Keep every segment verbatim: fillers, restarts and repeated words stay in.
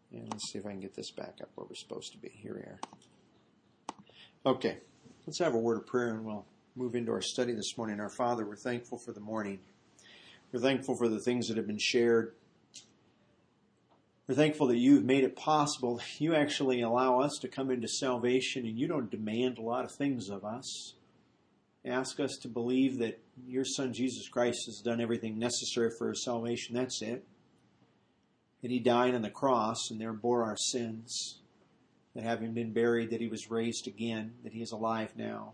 And let's see if I can get this back up where we're supposed to be. Here we are. Okay, let's have a word of prayer and we'll move into our study this morning. Our Father, we're thankful for the morning. We're thankful for the things that have been shared. We're thankful that you've made it possible. You actually allow us to come into salvation, and you don't demand a lot of things of us. Ask us to believe that your Son, Jesus Christ, has done everything necessary for our salvation. That's it. That he died on the cross and there bore our sins. That having been buried, that he was raised again, that he is alive now.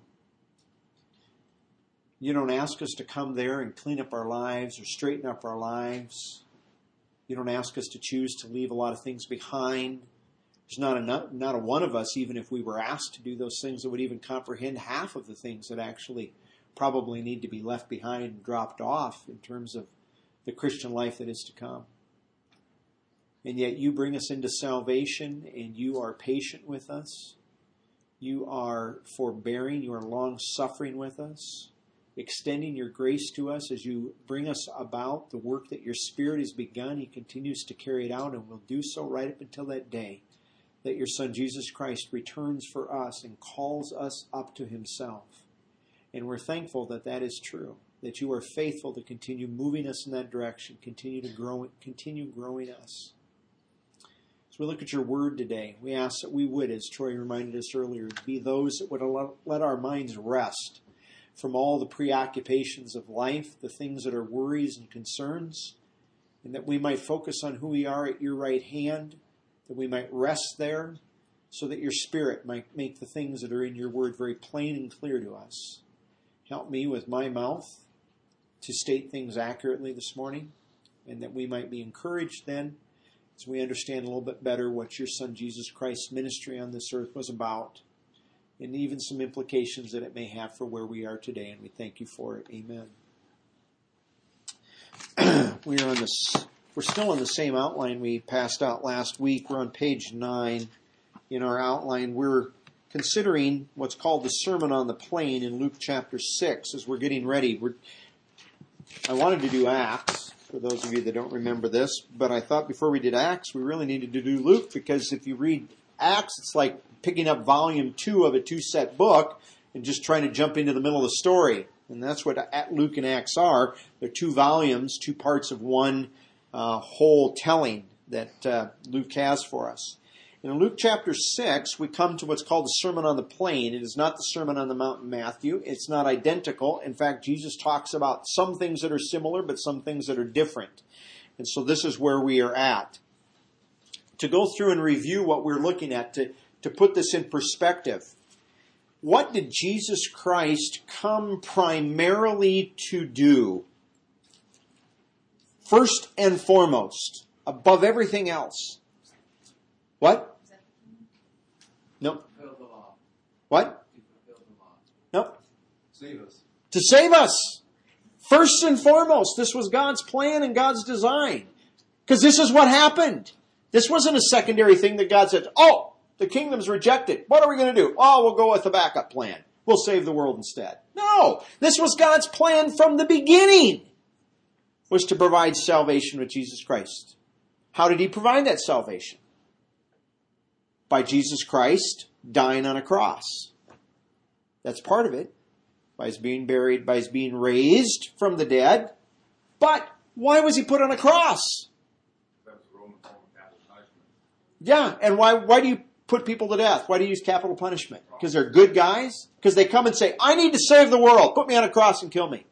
You don't ask us to come there and clean up our lives or straighten up our lives. You don't ask us to choose to leave a lot of things behind. There's not a, not a one of us, even if we were asked to do those things, that would even comprehend half of the things that actually probably need to be left behind and dropped off in terms of the Christian life that is to come. And yet you bring us into salvation, and you are patient with us. You are forbearing. You are long-suffering with us, extending your grace to us as you bring us about the work that your Spirit has begun. He continues to carry it out and will do so right up until that day that your Son Jesus Christ returns for us and calls us up to himself. And we're thankful that that is true, that you are faithful to continue moving us in that direction, continue to grow, continue growing us. As we look at your word today, we ask that we would, as Troy reminded us earlier, be those that would let our minds rest from all the preoccupations of life, the things that are worries and concerns, and that we might focus on who we are at your right hand, that we might rest there, so that your Spirit might make the things that are in your word very plain and clear to us. Help me with my mouth to state things accurately this morning, and that we might be encouraged then as we understand a little bit better what your Son Jesus Christ's ministry on this earth was about, and even some implications that it may have for where we are today. And we thank you for it. Amen. we are on this. We're still on the same outline we passed out last week. We're on page nine in our outline. We're considering what's called the Sermon on the Plain in Luke chapter six. As we're getting ready, we're, I wanted to do Acts, for those of you that don't remember this, but I thought before we did Acts, we really needed to do Luke, because if you read Acts, it's like picking up volume two of a two-set book and just trying to jump into the middle of the story. And that's what Luke and Acts are. They're two volumes, two parts of one uh, whole telling that uh, Luke has for us. In Luke chapter six, we come to what's called the Sermon on the Plain. It is not the Sermon on the Mount in Matthew. It's not identical. In fact, Jesus talks about some things that are similar, but some things that are different. And so this is where we are at. To go through and review what we're looking at, to, to put this in perspective. What did Jesus Christ come primarily to do? First and foremost, above everything else. What? Nope. What? Nope. Save us. To save us. First and foremost, this was God's plan and God's design. Because this is what happened. This wasn't a secondary thing that God said, oh, the kingdom's rejected. What are we going to do? Oh, we'll go with the backup plan. We'll save the world instead. No, this was God's plan from the beginning, was to provide salvation with Jesus Christ. How did he provide that salvation? By Jesus Christ dying on a cross. That's part of it. By his being buried, by his being raised from the dead. But why was he put on a cross? That's the Roman form of capital punishment. Yeah, and why why do you put people to death? Why do you use capital punishment? Because they're good guys? Because they come and say, I need to save the world. Put me on a cross and kill me.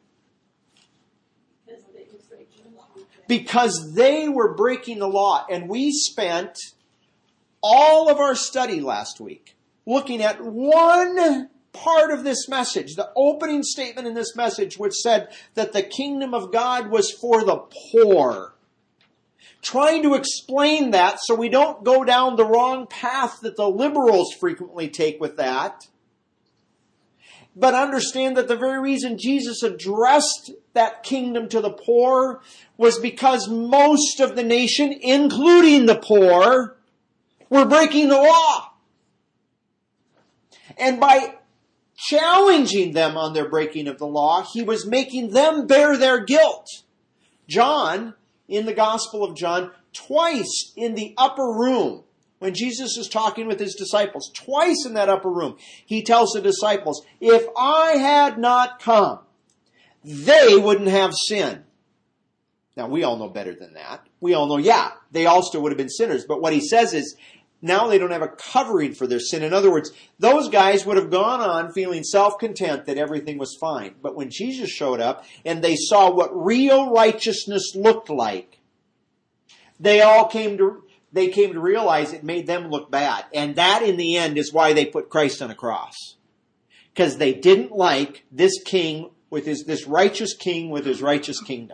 Because they were breaking the law. And we spent all of our study last week looking at one part of this message, the opening statement in this message, which said that the kingdom of God was for the poor. Trying to explain that so we don't go down the wrong path that the liberals frequently take with that. But understand that the very reason Jesus addressed that kingdom to the poor was because most of the nation, including the poor, were breaking the law. And by challenging them on their breaking of the law, he was making them bear their guilt. John, in the Gospel of John, Twice in the upper room, when Jesus is talking with his disciples, twice in that upper room, he tells the disciples, if I had not come, they wouldn't have sin. Now, we all know better than that. We all know, yeah, they all still would have been sinners. But what he says is, now they don't have a covering for their sin. In other words, those guys would have gone on feeling self-content that everything was fine. But when Jesus showed up and they saw what real righteousness looked like, they all came to, they came to realize it made them look bad. And that in the end is why they put Christ on a cross. Because they didn't like this king with his, this righteous king with his righteous kingdom.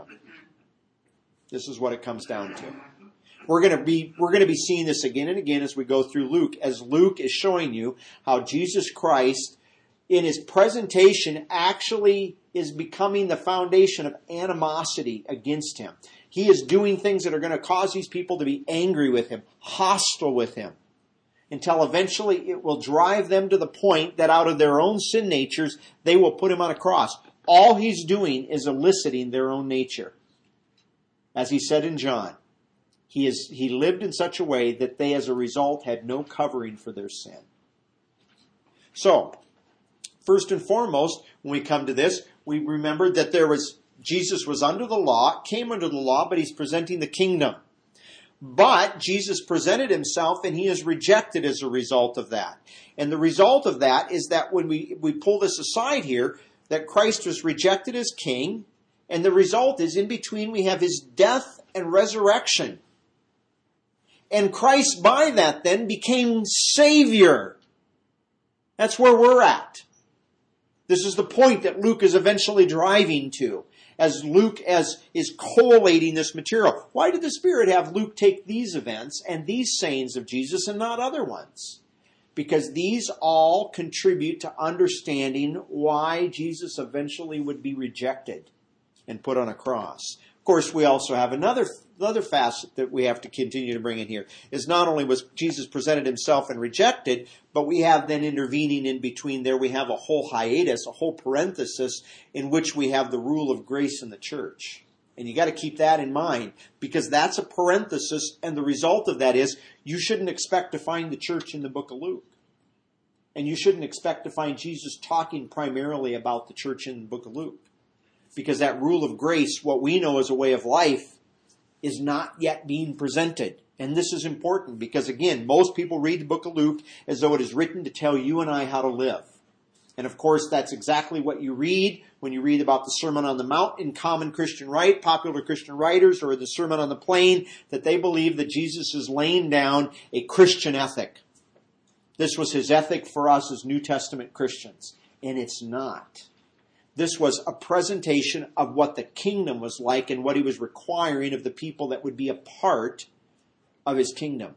This is what it comes down to. We're going to be, we're going to be seeing this again and again as we go through Luke, as Luke is showing you how Jesus Christ, in his presentation, actually is becoming the foundation of animosity against him. He is doing things that are going to cause these people to be angry with him, hostile with him, until eventually it will drive them to the point that out of their own sin natures, they will put him on a cross. All he's doing is eliciting their own nature. As he said in John, he is he lived in such a way that they, as a result, had no covering for their sin. So, first and foremost, when we come to this, we remember that there was Jesus was under the law, came under the law, but he's presenting the kingdom. But Jesus presented himself, and he is rejected as a result of that. And the result of that is that when we, we pull this aside here, that Christ was rejected as king, and the result is in between we have his death and resurrection. And Christ by that then became Savior. That's where we're at. This is the point that Luke is eventually driving to, as Luke as is collating this material. Why did the Spirit have Luke take these events and these sayings of Jesus and not other ones? Because these all contribute to understanding why Jesus eventually would be rejected and put on a cross. Of course, we also have another another facet that we have to continue to bring in here, is not only was Jesus presented himself and rejected, but we have then intervening in between there, we have a whole hiatus, a whole parenthesis in which we have the rule of grace in the church. And you got to keep that in mind, because that's a parenthesis, and the result of that is you shouldn't expect to find the church in the book of Luke. And you shouldn't expect to find Jesus talking primarily about the church in the book of Luke. Because that rule of grace, what we know as a way of life, is not yet being presented. And this is important because, again, most people read the book of Luke as though it is written to tell you and I how to live. And of course, that's exactly what you read when you read about the Sermon on the Mount in common Christian right, popular Christian writers, or the Sermon on the Plain, that they believe that Jesus is laying down a Christian ethic. This was his ethic for us as New Testament Christians. And it's not. This was a presentation of what the kingdom was like and what he was requiring of the people that would be a part of his kingdom.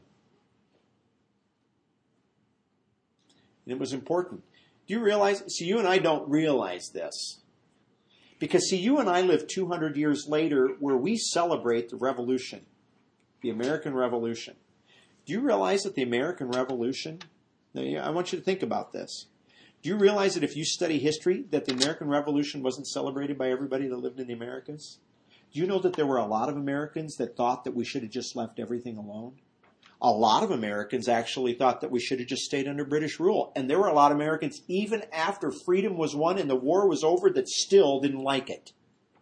And it was important. Do you realize? See, you and I don't realize this. Because, see, you and I live two hundred years later where we celebrate the Revolution, the American Revolution. Do you realize that the American Revolution, I want you to think about this. Do you realize that if you study history, that the American Revolution wasn't celebrated by everybody that lived in the Americas? Do you know that there were a lot of Americans that thought that we should have just left everything alone? A lot of Americans actually thought that we should have just stayed under British rule. And there were a lot of Americans, even after freedom was won and the war was over, that still didn't like it.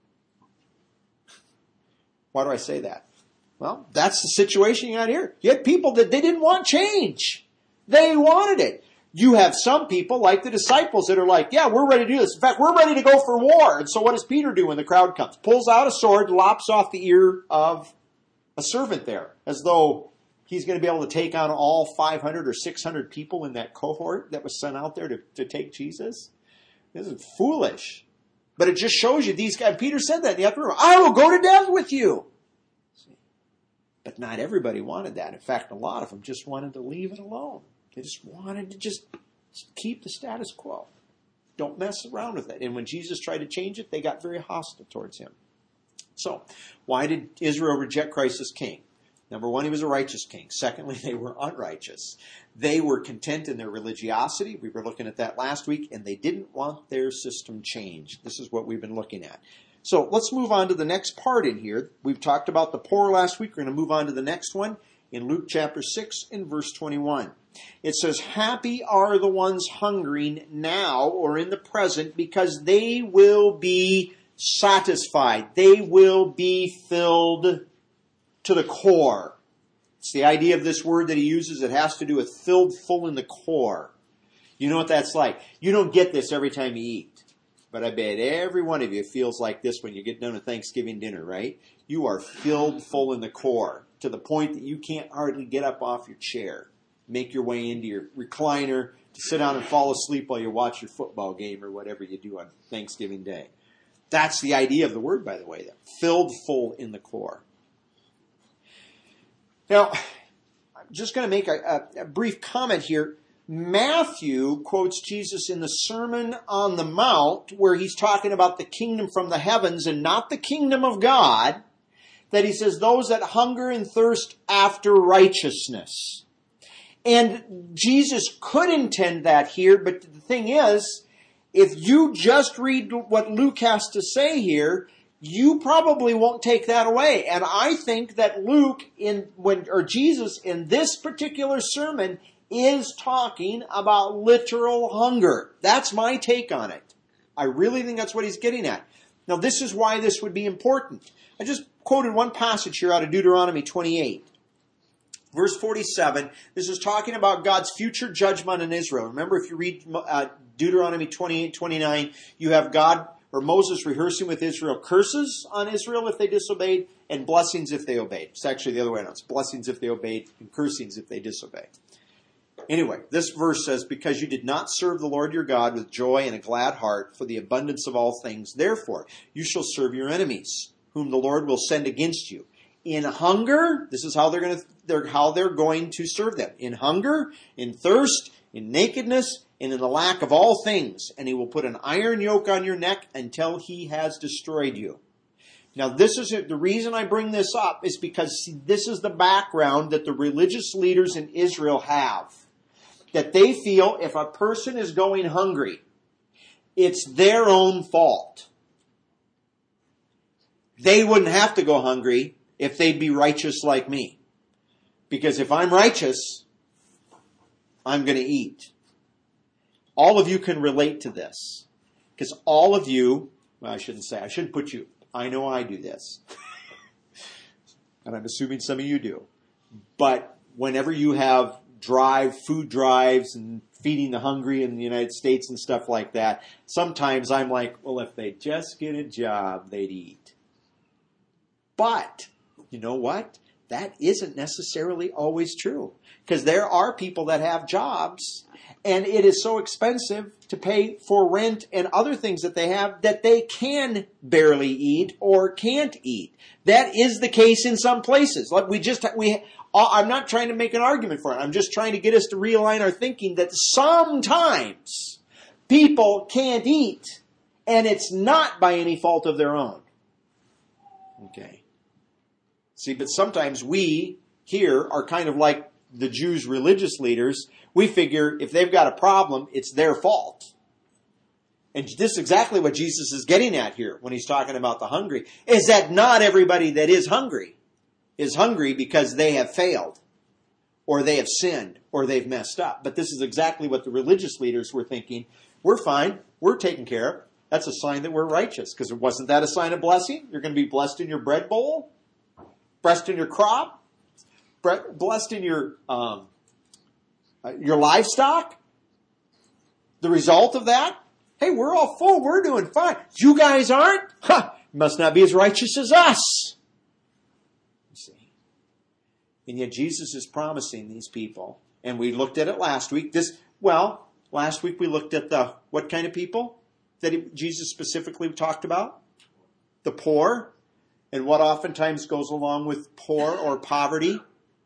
Why do I say that? Well, that's the situation you got here. You had people that they didn't want change. They wanted it. You have some people, like the disciples, that are like, yeah, we're ready to do this. In fact, we're ready to go for war. And so what does Peter do when the crowd comes? Pulls out a sword, lops off the ear of a servant there, as though he's going to be able to take on all five hundred or six hundred people in that cohort that was sent out there to, to take Jesus. This is foolish. But it just shows you these guys. Peter said that in the upper room. I will go to death with you. But not everybody wanted that. In fact, a lot of them just wanted to leave it alone. They just wanted to just keep the status quo. Don't mess around with it. And when Jesus tried to change it, they got very hostile towards him. So, why did Israel reject Christ as king? Number one, he was a righteous king. Secondly, they were unrighteous. They were content in their religiosity. We were looking at that last week, and they didn't want their system changed. This is what we've been looking at. So let's move on to the next part in here. We've talked about the poor last week. We're going to move on to the next one in Luke chapter six and verse twenty-one. It says, happy are the ones hungering now or in the present, because they will be satisfied. They will be filled to the core. It's the idea of this word that he uses. It has to do with filled full in the core. You know what that's like. You don't get this every time you eat. But I bet every one of you feels like this when you get done with Thanksgiving dinner, right? You are filled full in the core to the point that you can't hardly get up off your chair, make your way into your recliner to sit down and fall asleep while you watch your football game or whatever you do on Thanksgiving Day. That's the idea of the word, by the way, that filled full in the core. Now, I'm just going to make a, a, a brief comment here. Matthew quotes Jesus in the Sermon on the Mount, where he's talking about the kingdom from the heavens and not the kingdom of God, that he says, those that hunger and thirst after righteousness. And Jesus could intend that here, but the thing is, if you just read what Luke has to say here, you probably won't take that away. And I think that Luke, in when or Jesus in this particular sermon, is talking about literal hunger. That's my take on it. I really think that's what he's getting at. Now, this is why this would be important. I just quoted one passage here out of Deuteronomy twenty-eight. Verse forty-seven, this is talking about God's future judgment on Israel. Remember, if you read uh, Deuteronomy twenty-eight, twenty-nine, you have God or Moses rehearsing with Israel curses on Israel if they disobeyed and blessings if they obeyed. It's actually the other way around. It's blessings if they obeyed and cursings if they disobeyed. Anyway, this verse says, because you did not serve the Lord your God with joy and a glad heart for the abundance of all things, therefore you shall serve your enemies, whom the Lord will send against you. In hunger, this is how they're going to they're, how they're going to serve them. In hunger, in thirst, in nakedness, and in the lack of all things. And he will put an iron yoke on your neck until he has destroyed you. Now, this is the reason I bring this up is because see, this is the background that the religious leaders in Israel have. That they feel if a person is going hungry, it's their own fault. They wouldn't have to go hungry if they'd be righteous like me. Because if I'm righteous, I'm going to eat. All of you can relate to this. Because all of you, well, I shouldn't say, I shouldn't put you, I know I do this. And I'm assuming some of you do. But whenever you have drive, food drives and feeding the hungry in the United States and stuff like that, sometimes I'm like, well, if they just get a job, they'd eat. But, you know what? That isn't necessarily always true. Because there are people that have jobs, and it is so expensive to pay for rent and other things that they have that they can barely eat or can't eat. That is the case in some places. Like we just, we, I'm not trying to make an argument for it. I'm just trying to get us to realign our thinking that sometimes people can't eat, and it's not by any fault of their own. Okay. See, but sometimes we here are kind of like the Jews' religious leaders. We figure if they've got a problem, it's their fault. And this is exactly what Jesus is getting at here when he's talking about the hungry, is that not everybody that is hungry is hungry because they have failed, or they have sinned, or they've messed up. But this is exactly what the religious leaders were thinking. We're fine. We're taken care of. That's a sign that we're righteous. Because wasn't that a sign of blessing? You're going to be blessed in your bread bowl, blessed in your crop, blessed in your um, your livestock. The result of that, hey, we're all full. We're doing fine. You guys aren't? Huh, must not be as righteous as us. You see. And yet Jesus is promising these people, and we looked at it last week. This, well, last week we looked at the, what kind of people that he, Jesus specifically talked about? The poor. And what oftentimes goes along with poor or poverty?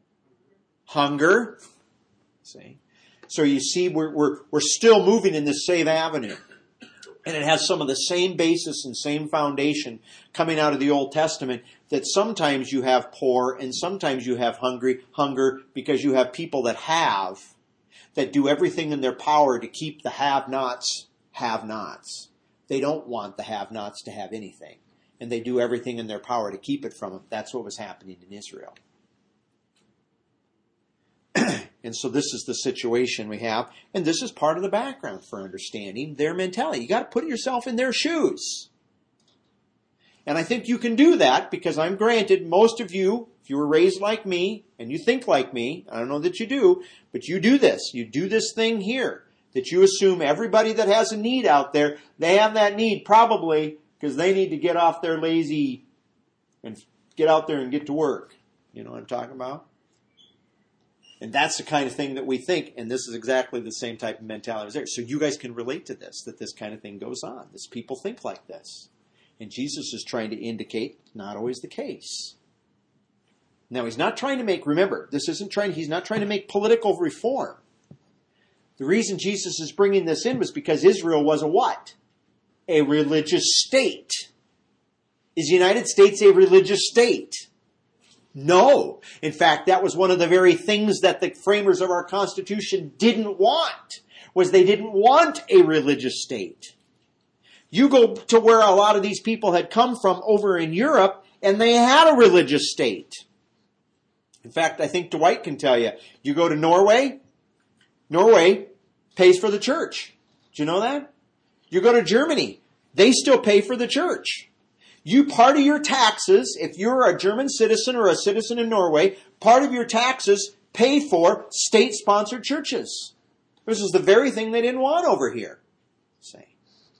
Hunger. See? So you see, we're, we're, we're still moving in this same avenue. And it has some of the same basis and same foundation coming out of the Old Testament, that sometimes you have poor and sometimes you have hungry, hunger because you have people that have, that do everything in their power to keep the have-nots have-nots. They don't want the have-nots to have anything. and they do everything in their power to keep it from them. That's what was happening in Israel. And so this is the situation we have, and this is part of the background for understanding their mentality. You got to put yourself in their shoes. And I think you can do that because I'm granted most of you, if you were raised like me and you think like me, I don't know that you do, but you do this. You do this thing here, that you assume everybody that has a need out there, they have that need probably because they need to get off their lazy and get out there and get to work. You know what I'm talking about? And that's the kind of thing that we think, and this is exactly the same type of mentality as there. So you guys can relate to this, that this kind of thing goes on. This people think like this. And Jesus is trying to indicate not always the case. Now, he's not trying to make, remember, this isn't trying, he's not trying to make political reform. The reason Jesus is bringing this in was because Israel was a what? A religious state. Is the United States a religious state? No. In fact, that was one of the very things that the framers of our Constitution didn't want, was they didn't want a religious state. You go to where a lot of these people had come from over in Europe, and they had a religious state. In fact, I think Dwight can tell you, you go to Norway, Norway pays for the church. Do you know that? You go to Germany, they still pay for the church. You, part of your taxes, if you're a German citizen or a citizen in Norway, part of your taxes pay for state-sponsored churches. This is the very thing they didn't want over here. Say.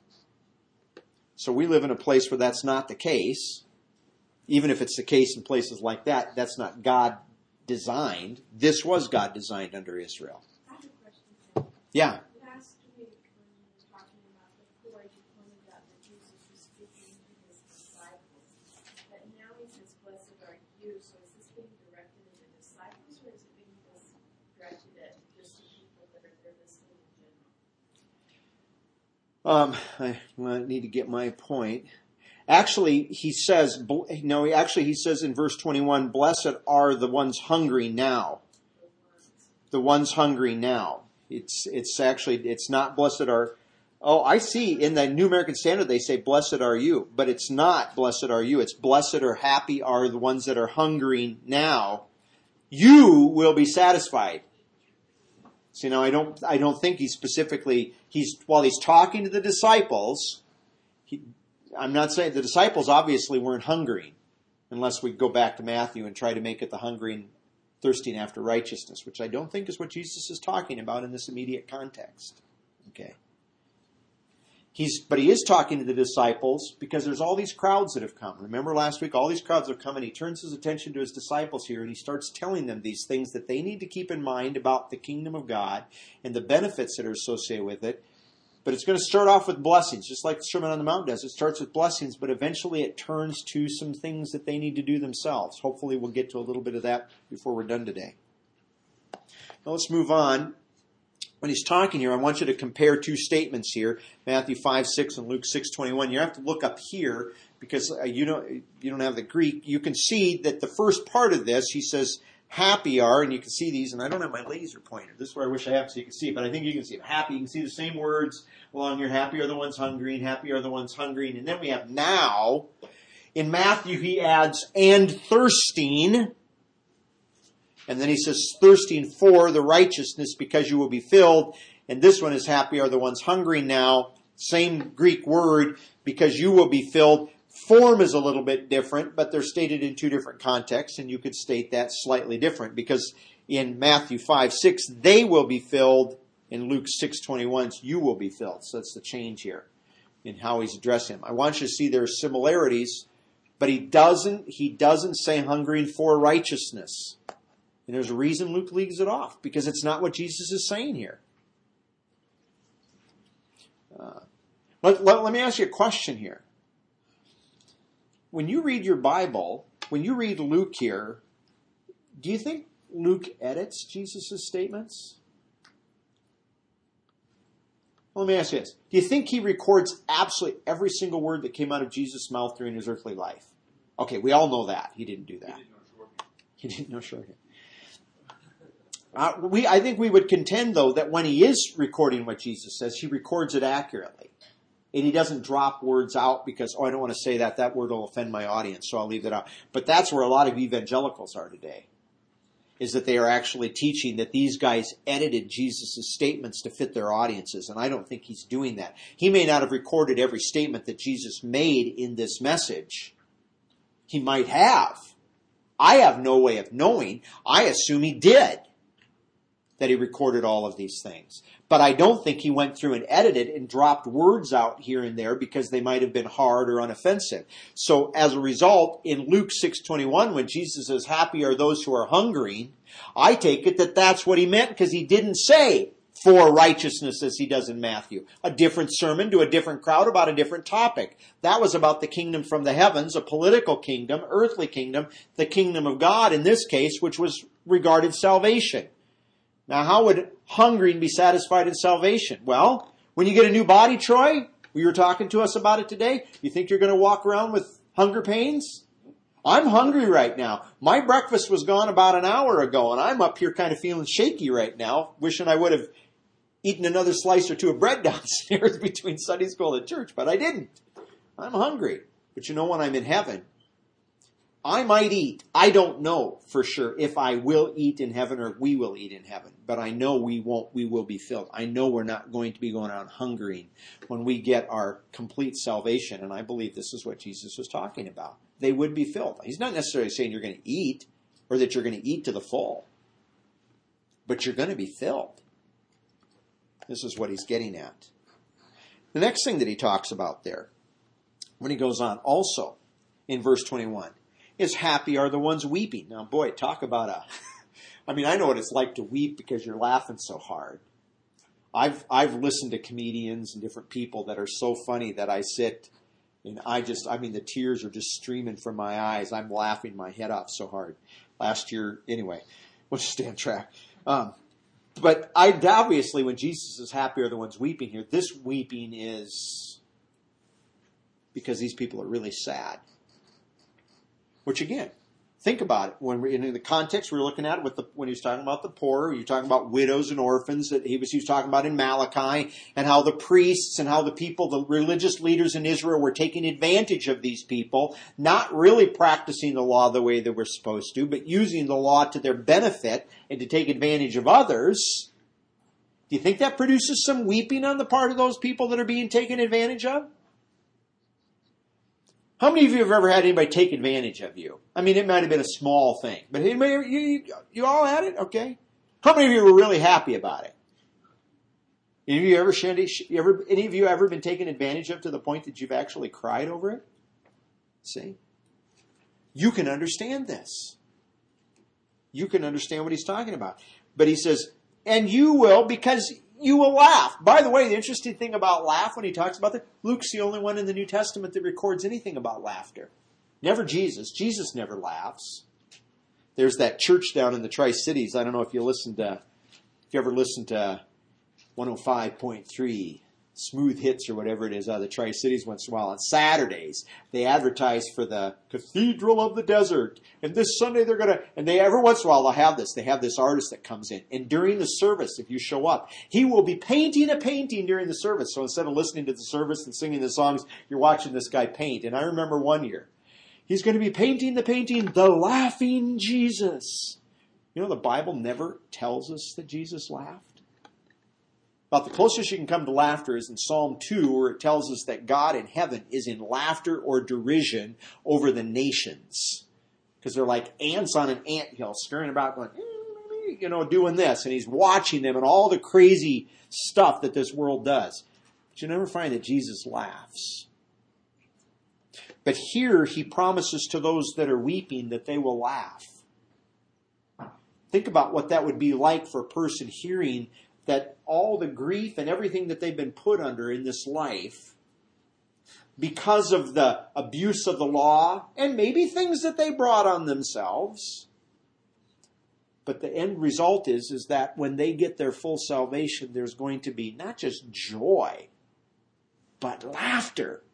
So we live in a place where that's not the case. Even if it's the case in places like that, that's not God designed. This was God designed under Israel. I have a question. Yeah. Last week, when we were talking about the poor, you pointed out that Jesus was speaking to his disciples. But now he says, blessed are you. So is this being directed at the disciples, or is it being directed at just the people that are there listening in general? Um, I, I need to get my point. Actually, he says, no, actually he says in verse twenty-one, blessed are the ones hungry now. The ones hungry now. It's, it's actually, it's not blessed are, oh, I see in the New American Standard they say blessed are you, but it's not blessed are you. It's blessed or happy are the ones that are hungry now. You will be satisfied. See, now I don't, I don't think he's specifically, he's, while he's talking to the disciples, he, I'm not saying, the disciples obviously weren't hungry, unless we go back to Matthew and try to make it the hungry and thirsting after righteousness, which I don't think is what Jesus is talking about in this immediate context. Okay. He's, but he is talking to the disciples because there's all these crowds that have come. Remember last week, all these crowds have come, and he turns his attention to his disciples here, and he starts telling them these things that they need to keep in mind about the kingdom of God and the benefits that are associated with it. But it's going to start off with blessings, just like the Sermon on the Mount does. It starts with blessings, but eventually it turns to some things that they need to do themselves. Hopefully we'll get to a little bit of that before we're done today. Now let's move on. When he's talking here, I want you to compare two statements here, Matthew five six and Luke six twenty-one. You have to look up here because uh, you don't you don't have the Greek. You can see that the first part of this, he says, happy are, and you can see these, and I don't have my laser pointer. This is where I wish I have so you can see it, but I think you can see it. Happy, you can see the same words along here. Happy are the ones hungry, and happy are the ones hungry. And then we have now. In Matthew, he adds, and thirsting. And then he says, thirsting for the righteousness because you will be filled. And this one is happy are the ones hungry now. Same Greek word, because you will be filled. Form is a little bit different, but they're stated in two different contexts, and you could state that slightly different, because in Matthew five six, they will be filled. In Luke six twenty-one, you will be filled. So that's the change here in how he's addressing him. I want you to see there are similarities, but he doesn't, he doesn't say hungering for righteousness. And there's a reason Luke leaves it off, because it's not what Jesus is saying here. Uh, let, let, let me ask you a question here. When you read your Bible, when you read Luke here, do you think Luke edits Jesus' statements? Well, let me ask you this. Do you think he records absolutely every single word that came out of Jesus' mouth during his earthly life? Okay, we all know that. He didn't do that. He didn't know shorthand. Uh, we, I think we would contend, though, that when he is recording what Jesus says, he records it accurately. And he doesn't drop words out because, oh, I don't want to say that. That word will offend my audience, so I'll leave that out. But that's where a lot of evangelicals are today, is that they are actually teaching that these guys edited Jesus' statements to fit their audiences. And I don't think he's doing that. He may not have recorded every statement that Jesus made in this message. He might have. I have no way of knowing. I assume he did, that he recorded all of these things. But I don't think he went through and edited and dropped words out here and there because they might have been hard or unoffensive. So as a result, in Luke six twenty-one, when Jesus says, happy are those who are hungering, I take it that that's what he meant, because he didn't say for righteousness as he does in Matthew. A different sermon to a different crowd about a different topic. That was about the kingdom from the heavens, a political kingdom, earthly kingdom, the kingdom of God in this case, which was regarded salvation. Now, how would hungering be satisfied in salvation? Well, when you get a new body, Troy, you were talking to us about it today, you think you're going to walk around with hunger pains? I'm hungry right now. My breakfast was gone about an hour ago, and I'm up here kind of feeling shaky right now, wishing I would have eaten another slice or two of bread downstairs between Sunday school and church, but I didn't. I'm hungry. But you know, when I'm in heaven, I might eat. I don't know for sure if I will eat in heaven or we will eat in heaven. But I know we won't, we will be filled. I know we're not going to be going around hungering when we get our complete salvation. And I believe this is what Jesus was talking about. They would be filled. He's not necessarily saying you're going to eat or that you're going to eat to the full. But you're going to be filled. This is what he's getting at. The next thing that he talks about there, when he goes on, also in verse twenty-one, is happy are the ones weeping. Now, boy, talk about a... I mean, I know what it's like to weep because you're laughing so hard. I've I've listened to comedians and different people that are so funny that I sit and I just, I mean, the tears are just streaming from my eyes. I'm laughing my head off so hard. Last year, anyway, we'll just stay on track. Um, but I obviously, when Jesus is happy are the ones weeping here, this weeping is because these people are really sad. Which again, think about it. When we're in the context we're looking at it with the, when he was talking about the poor, you're talking about widows and orphans that he was, he was talking about in Malachi, and how the priests and how the people, the religious leaders in Israel were taking advantage of these people, not really practicing the law the way they were supposed to, but using the law to their benefit and to take advantage of others. Do you think that produces some weeping on the part of those people that are being taken advantage of? How many of you have ever had anybody take advantage of you? I mean, it might have been a small thing, but anybody, you, you, you all had it? Okay. How many of you were really happy about it? Any of you ever, ever, any of you ever been taken advantage of to the point that you've actually cried over it? See? You can understand this. You can understand what he's talking about. But he says, and you will, because you will laugh. By the way, the interesting thing about laugh when he talks about that, Luke's the only one in the New Testament that records anything about laughter. Never Jesus. Jesus never laughs. There's that church down in the Tri-Cities. I don't know if you listen to, if you ever listened to one oh five point three Smooth Hits or whatever it is out of the Tri-Cities once in a while. On Saturdays, they advertise for the Cathedral of the Desert. And this Sunday they're going to, and they every once in a while they'll have this. They have this artist that comes in. And during the service, if you show up, he will be painting a painting during the service. So instead of listening to the service and singing the songs, you're watching this guy paint. And I remember one year, he's going to be painting the painting, The Laughing Jesus. You know, the Bible never tells us that Jesus laughed. About the closest you can come to laughter is in Psalm two, where it tells us that God in heaven is in laughter or derision over the nations. Because they're like ants on an anthill, scurrying about going, you know, doing this. And he's watching them and all the crazy stuff that this world does. But you never find that Jesus laughs. But here he promises to those that are weeping that they will laugh. Think about what that would be like for a person hearing that all the grief and everything that they've been put under in this life because of the abuse of the law and maybe things that they brought on themselves. But the end result is, is that when they get their full salvation, there's going to be not just joy, but laughter.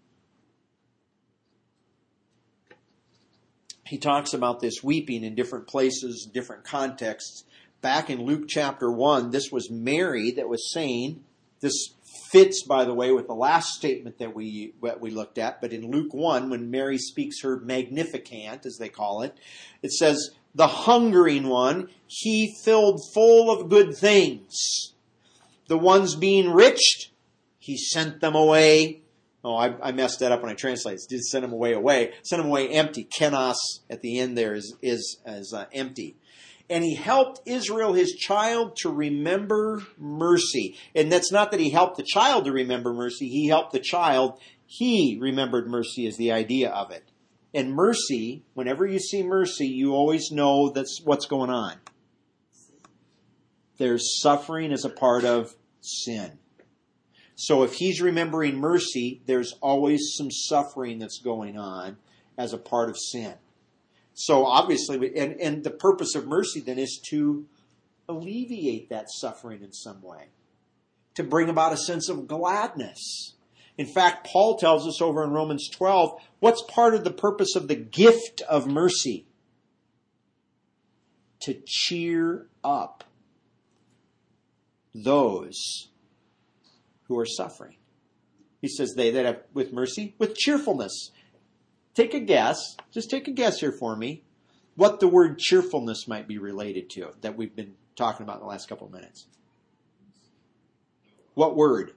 He talks about this weeping in different places, different contexts. Back in Luke chapter one, this was Mary that was saying, This fits, by the way, with the last statement that we that we looked at. But in Luke one, when Mary speaks her Magnificat, as they call it, it says, the hungering one, he filled full of good things. The ones being rich, he sent them away. Oh, I, I messed that up when I translated. It did send them away, away. Send them away empty. Kenos at the end there is, is, is uh, empty. And he helped Israel, his child, to remember mercy. And that's not that he helped the child to remember mercy. He helped the child. He remembered mercy is the idea of it. And mercy, whenever you see mercy, you always know that's what's going on. There's suffering as a part of sin. So if he's remembering mercy, there's always some suffering that's going on as a part of sin. So obviously, and, and the purpose of mercy then is to alleviate that suffering in some way, to bring about a sense of gladness. In fact, Paul tells us over in Romans twelve, what's part of the purpose of the gift of mercy? To cheer up those who are suffering. He says they that have with mercy, with cheerfulness. Take a guess, just take a guess here for me, what the word cheerfulness might be related to that we've been talking about in the last couple of minutes. What word?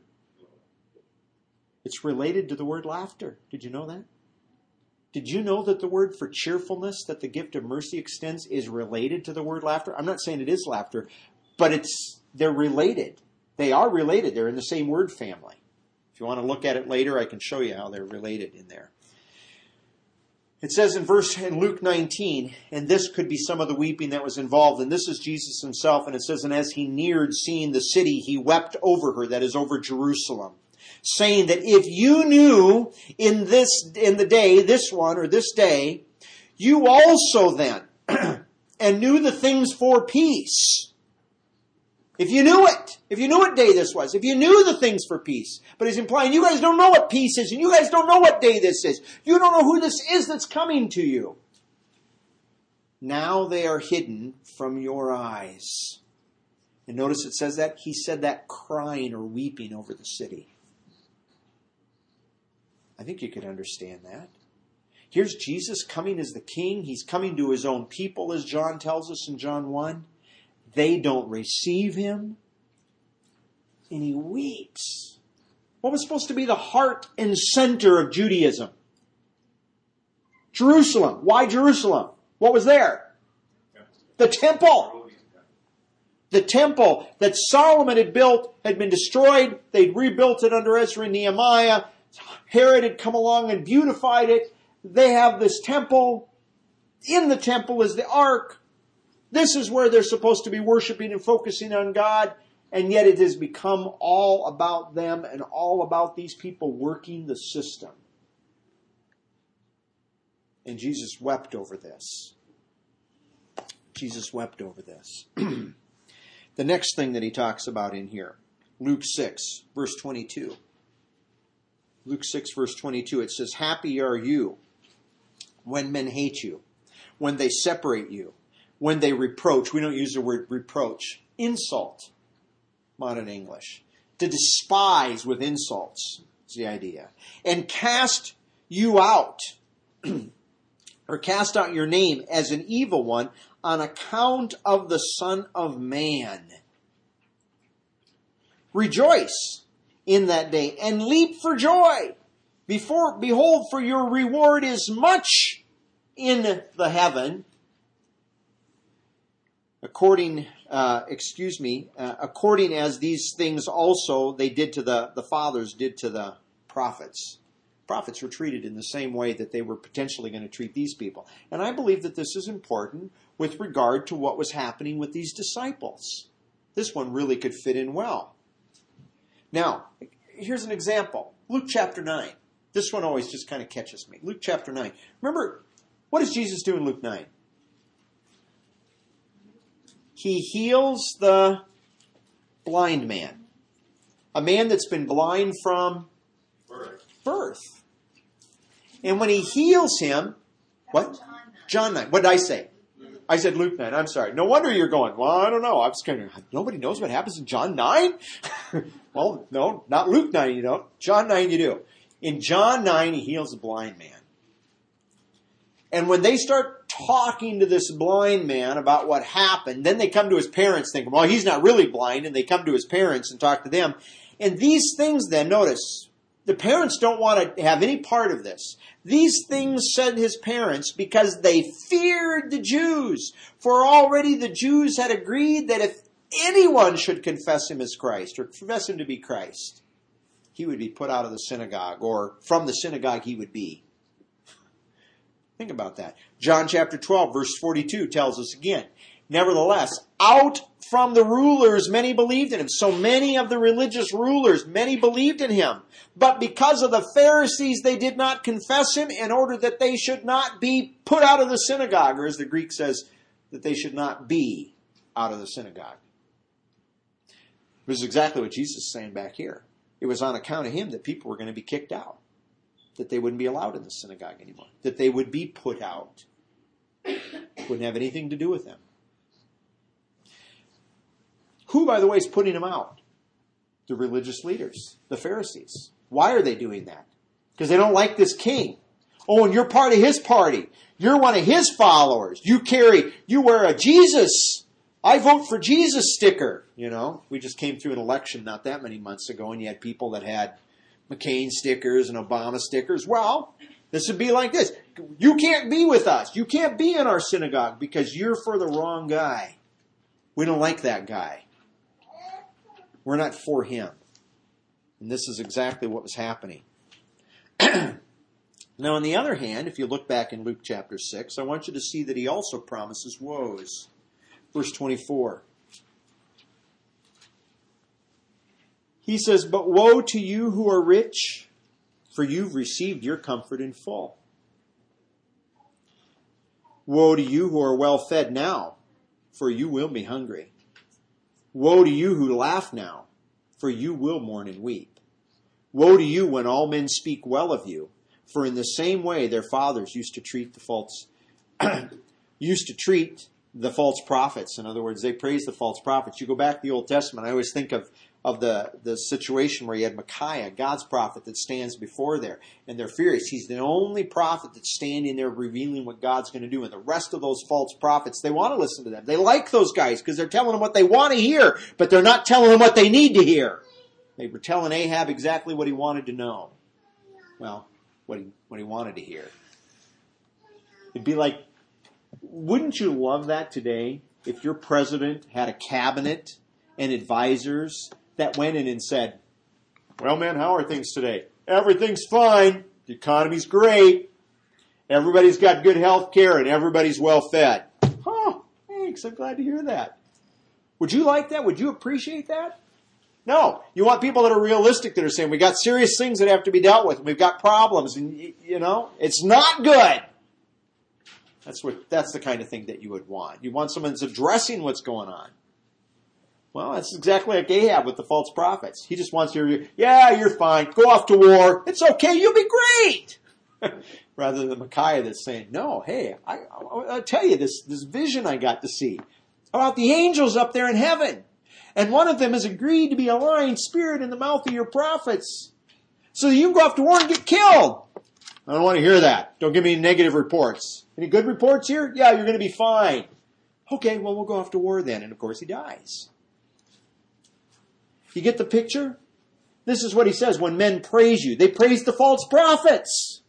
It's related to the word laughter. Did you know that? Did you know that the word for cheerfulness that the gift of mercy extends is related to the word laughter? I'm not saying it is laughter, but it's they're related. They are related. They're in the same word family. If you want to look at it later, I can show you how they're related in there. It says in verse in Luke nineteen, and this could be some of the weeping that was involved, and this is Jesus himself, and it says, and as he neared seeing the city, he wept over her, that is over Jerusalem, saying that if you knew in this in the day, this one or this day, you also then, and knew the things for peace. If you knew it, if you knew what day this was, if you knew the things for peace. But he's implying you guys don't know what peace is, and you guys don't know what day this is. You don't know who this is that's coming to you. Now they are hidden from your eyes. And notice it says that he said that crying or weeping over the city. I think you could understand that. Here's Jesus coming as the king. He's coming to his own people, as John tells us in John one. They don't receive him. And he weeps. What was supposed to be the heart and center of Judaism? Jerusalem. Why Jerusalem? What was there? The temple. The temple that Solomon had built had been destroyed. They'd rebuilt it under Ezra and Nehemiah. Herod had come along and beautified it. They have this temple. In the temple is the ark. This is where they're supposed to be worshiping and focusing on God, and yet it has become all about them and all about these people working the system. And Jesus wept over this. Jesus wept over this. The next thing that he talks about in here, Luke six, verse twenty-two. Luke six, verse twenty-two, it says, happy are you when men hate you, when they separate you, when they reproach. We don't use the word reproach. Insult, modern English. To despise with insults is the idea. And cast you out, or cast out your name as an evil one on account of the Son of Man. Rejoice in that day and leap for joy. Before, behold, for your reward is much in the heaven. According, uh, excuse me, uh, according as these things also they did to the, the fathers, did to the prophets. Prophets were treated in the same way that they were potentially going to treat these people. And I believe that this is important with regard to what was happening with these disciples. This one really could fit in well. Now, here's an example. Luke chapter nine. This one always just kind of catches me. Luke chapter nine. Remember, what does Jesus do in Luke nine? He heals the blind man. A man that's been blind from Birth. birth. And when he heals him, what? John nine. What did I say? I said Luke nine. I'm sorry. No wonder you're going, well, I don't know. I was kind of, nobody knows what happens in John nine? Well, no, not Luke nine, you don't. John nine, you do. In John nine, he heals a blind man. And when they start talking to this blind man about what happened, then they come to his parents thinking, well, he's not really blind. And they come to his parents and talk to them. And these things then, notice, the parents don't want to have any part of this. These things said his parents because they feared the Jews. For already the Jews had agreed that if anyone should confess him as Christ, or confess him to be Christ, he would be put out of the synagogue, or from the synagogue he would be. Think about that. John chapter twelve, verse forty-two tells us again, nevertheless, out from the rulers many believed in him. So many of the religious rulers, many believed in him. But because of the Pharisees, they did not confess him in order that they should not be put out of the synagogue. Or as the Greek says, that they should not be out of the synagogue. This is exactly what Jesus is saying back here. It was on account of him that people were going to be kicked out. That they wouldn't be allowed in the synagogue anymore. That they would be put out. Wouldn't have anything to do with them. Who, by the way, is putting them out? The religious leaders, the Pharisees. Why are they doing that? Because they don't like this king. Oh, and you're part of his party. You're one of his followers. You carry, you wear a Jesus, I vote for Jesus sticker. You know, we just came through an election not that many months ago, and you had people that had McCain stickers and Obama stickers. Well, this would be like this. You can't be with us. You can't be in our synagogue because you're for the wrong guy. We don't like that guy. We're not for him. And this is exactly what was happening. Now, on the other hand, if you look back in Luke chapter six, I want you to see that he also promises woes. Verse twenty-four. He says, but woe to you who are rich, for you've received your comfort in full. Woe to you who are well fed now, for you will be hungry. Woe to you who laugh now, for you will mourn and weep. Woe to you when all men speak well of you, for in the same way their fathers used to treat the false, used to treat the false prophets. In other words, they praised the false prophets. You go back to the Old Testament, I always think of, of the, the situation where you had Micaiah, God's prophet that stands before there, and they're furious. He's the only prophet that's standing there revealing what God's going to do. And the rest of those false prophets, they want to listen to them. They like those guys because they're telling them what they want to hear, but they're not telling them what they need to hear. They were telling Ahab exactly what he wanted to know. Well, what he, what he wanted to hear. It'd be like, wouldn't you love that today if your president had a cabinet and advisors that went in and said, well, man, how are things today? Everything's fine. The economy's great. Everybody's got good health care and everybody's well fed. Huh, thanks. I'm glad to hear that. Would you like that? Would you appreciate that? No. You want people that are realistic, that are saying, we got serious things that have to be dealt with. And we've got problems. And, you know, it's not good. That's what. That's the kind of thing that you would want. You want someone that's addressing what's going on. Well, that's exactly like Ahab with the false prophets. He just wants you to, yeah, you're fine. Go off to war. It's okay. You'll be great. Rather than Micaiah that's saying, no, hey, I, I, I'll tell you this, this vision I got to see about the angels up there in heaven. And one of them has agreed to be a lying spirit in the mouth of your prophets so that you can go off to war and get killed. I don't want to hear that. Don't give me any negative reports. Any good reports here? Yeah, you're going to be fine. Okay, well, we'll go off to war then. And of course he dies. You get the picture? This is what he says when men praise you. They praise the false prophets.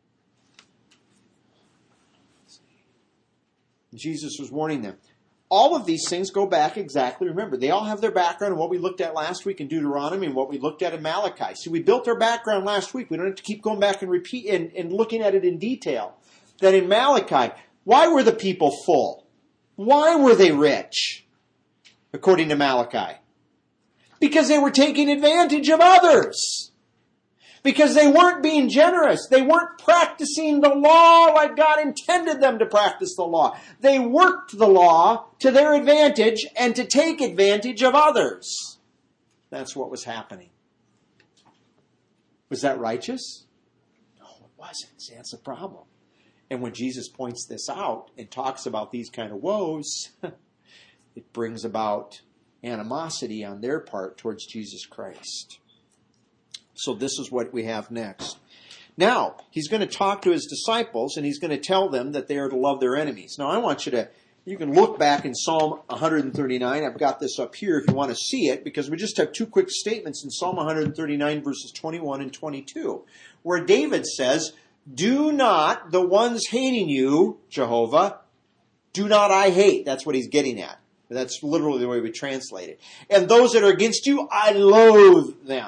Jesus was warning them. All of these things go back exactly. Remember, they all have their background in what we looked at last week in Deuteronomy and what we looked at in Malachi. See, we built our background last week. We don't have to keep going back and repeat and, and looking at it in detail. That in Malachi, why were the people full? Why were they rich? According to Malachi. Because they were taking advantage of others. Because they weren't being generous. They weren't practicing the law like God intended them to practice the law. They worked the law to their advantage and to take advantage of others. That's what was happening. Was that righteous? No, it wasn't. See, that's the problem. And when Jesus points this out and talks about these kind of woes, it brings about animosity on their part towards Jesus Christ. So this is what we have next. Now, he's going to talk to his disciples, and he's going to tell them that they are to love their enemies. Now, I want you to, you can look back in Psalm one thirty-nine. I've got this up here if you want to see it, because we just have two quick statements in Psalm one thirty-nine, verses twenty-one and twenty-two, where David says, do not the ones hating you, Jehovah, do not I hate. That's what he's getting at. That's literally the way we translate it. And those that are against you, I loathe them.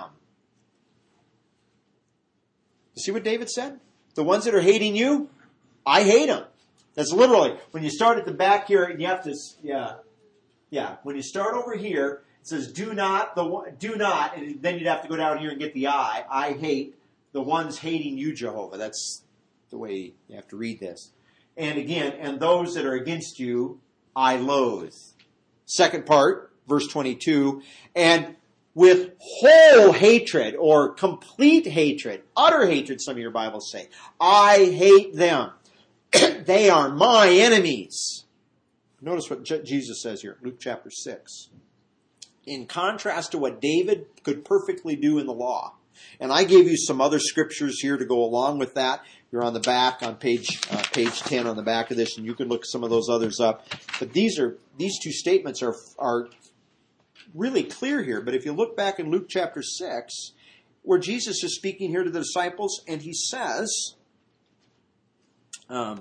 You see what David said? The ones that are hating you, I hate them. That's literally, when you start at the back here, you have to, yeah, yeah. When you start over here, it says, do not, the one, do not, and then you'd have to go down here and get the I. I hate the ones hating you, Jehovah. That's the way you have to read this. And again, and those that are against you, I loathe. Second part, verse twenty-two, and with whole hatred or complete hatred, utter hatred, some of your Bibles say, I hate them. They are my enemies. Notice what Je- Jesus says here, Luke chapter six. In contrast to what David could perfectly do in the law. And I gave you some other scriptures here to go along with that. You're on the back, on page uh, page ten on the back of this, and you can look some of those others up. But these are these two statements are are really clear here. But if you look back in Luke chapter six, where Jesus is speaking here to the disciples, and he says, um,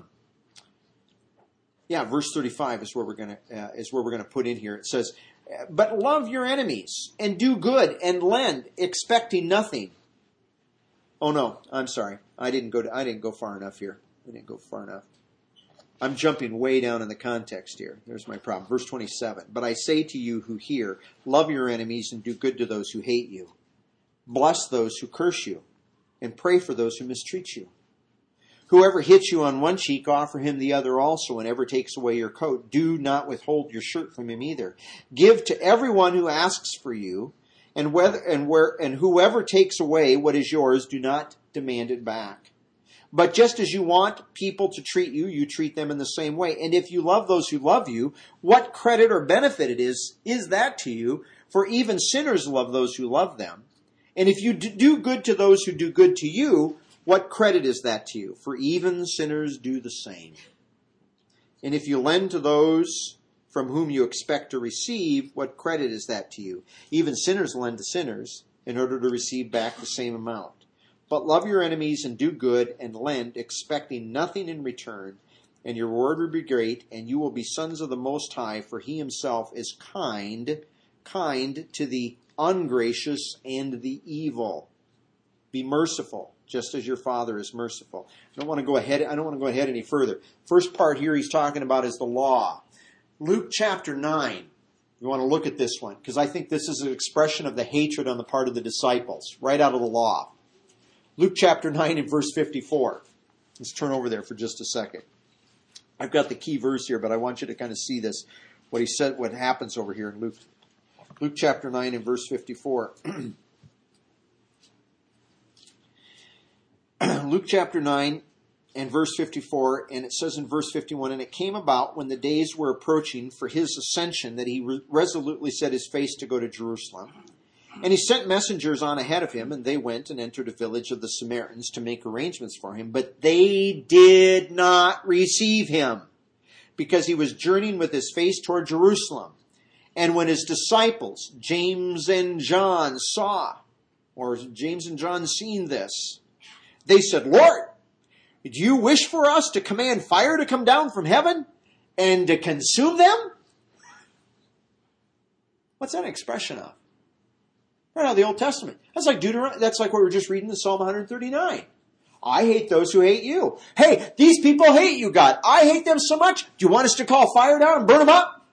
yeah, verse thirty-five is where we're going to uh, is where we're going to put in here. It says, but love your enemies and do good and lend, expecting nothing. Oh no, I'm sorry. I didn't go to, I didn't go far enough here. I didn't go far enough. I'm jumping way down in the context here. There's my problem. Verse twenty-seven. But I say to you who hear, love your enemies and do good to those who hate you. Bless those who curse you and pray for those who mistreat you. Whoever hits you on one cheek, offer him the other also, and ever takes away your coat, do not withhold your shirt from him either. Give to everyone who asks for you, and whether and where and whoever takes away what is yours, do not demand it back. But just as you want people to treat you, you treat them in the same way. And if you love those who love you, what credit or benefit it is is that to you? For even sinners love those who love them. And if you do good to those who do good to you, what credit is that to you? For even sinners do the same. And if you lend to those from whom you expect to receive, what credit is that to you? Even sinners lend to sinners in order to receive back the same amount. But love your enemies and do good and lend, expecting nothing in return, and your reward will be great, and you will be sons of the Most High, for he himself is kind, kind to the ungracious and the evil. Be merciful, just as your Father is merciful. I don't want to go ahead. I don't want to go ahead any further. First part here he's talking about is the law. Luke chapter nine. You want to look at this one because I think this is an expression of the hatred on the part of the disciples, right out of the law. Luke chapter nine and verse fifty-four. Let's turn over there for just a second. I've got the key verse here, but I want you to kind of see this, what he said, what happens over here in Luke. Luke chapter nine and verse fifty-four. Luke chapter nine and verse fifty-four, and it says in verse fifty-one, and it came about when the days were approaching for his ascension that he re- resolutely set his face to go to Jerusalem. And he sent messengers on ahead of him, and they went and entered a village of the Samaritans to make arrangements for him. But they did not receive him, because he was journeying with his face toward Jerusalem. And when his disciples, James and John, saw, or James and John seen this, they said, Lord, do you wish for us to command fire to come down from heaven and to consume them? What's that an expression of? Right out of the Old Testament. That's like Deuteronomy. That's like what we were just reading in Psalm one thirty-nine. I hate those who hate you. Hey, these people hate you, God. I hate them so much. Do you want us to call fire down and burn them up?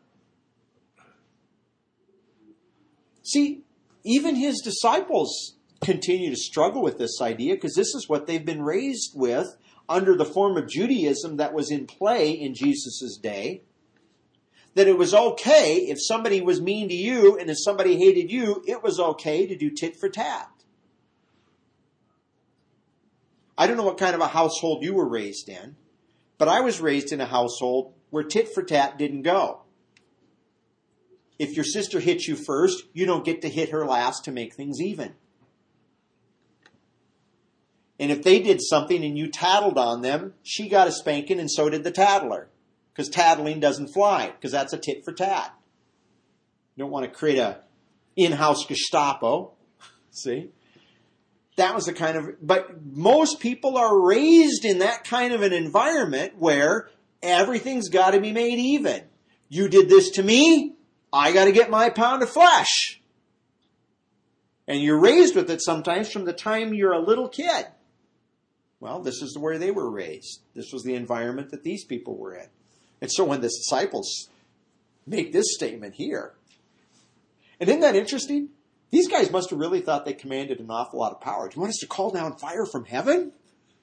See, even his disciples continue to struggle with this idea because this is what they've been raised with under the form of Judaism that was in play in Jesus' day. That it was okay if somebody was mean to you and if somebody hated you, it was okay to do tit for tat. I don't know what kind of a household you were raised in, But I was raised in a household where tit for tat didn't go. If your sister hits you first, you don't get to hit her last to make things even. And if they did something and you tattled on them, she got a spanking and so did the tattler. Because tattling doesn't fly, because that's a tit for tat. You don't want to create a in-house Gestapo. See? That was the kind of, but most people are raised in that kind of an environment where everything's got to be made even. You did this to me, I got to get my pound of flesh. And you're raised with it sometimes from the time you're a little kid. Well, this is where they were raised. This was the environment that these people were in. And so when the disciples make this statement here, and isn't that interesting? These guys must have really thought they commanded an awful lot of power. Do you want us to call down fire from heaven?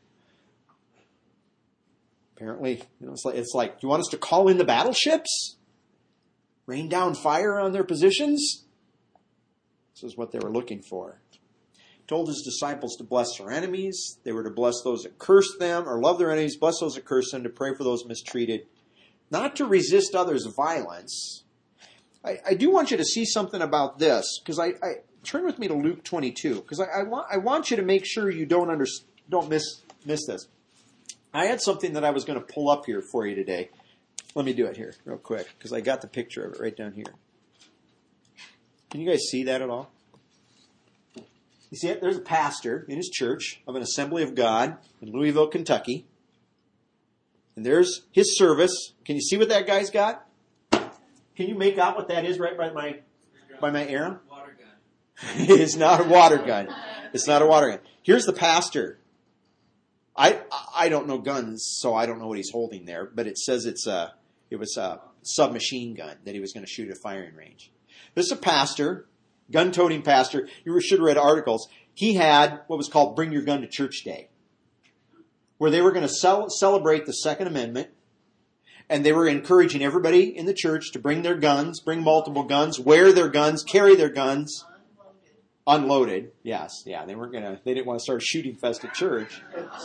Apparently, you know, it's like, it's like, do you want us to call in the battleships? Rain down fire on their positions? This is what they were looking for. He told his disciples to bless their enemies. They were to bless those that cursed them, or love their enemies, bless those that curse them, to pray for those mistreated. Not to resist others' violence. I, I do want you to see something about this, because I, I turn with me to Luke twenty-two, because I, I want I want you to make sure you don't under, don't miss miss this. I had something that I was going to pull up here for you today. Let me do it here real quick, because I got the picture of it right down here. Can you guys see that at all? You see it? There's a pastor in his church of an Assembly of God in Louisville, Kentucky. And there's his service. Can you see what that guy's got? Can you make out what that is right by my by my arrow? Water gun. It's not a water gun. It's not a water gun. Here's the pastor. I I don't know guns, so I don't know what he's holding there. But it says it's a it was a submachine gun that he was going to shoot at a firing range. This is a pastor, gun-toting pastor. You should have read articles. He had what was called Bring Your Gun to Church Day, where they were going to cel- celebrate the Second Amendment. And they were encouraging everybody in the church to bring their guns, bring multiple guns, wear their guns, carry their guns. Unloaded. Unloaded, yes. Yeah, they weren't gonna, they didn't want to start a shooting fest at church.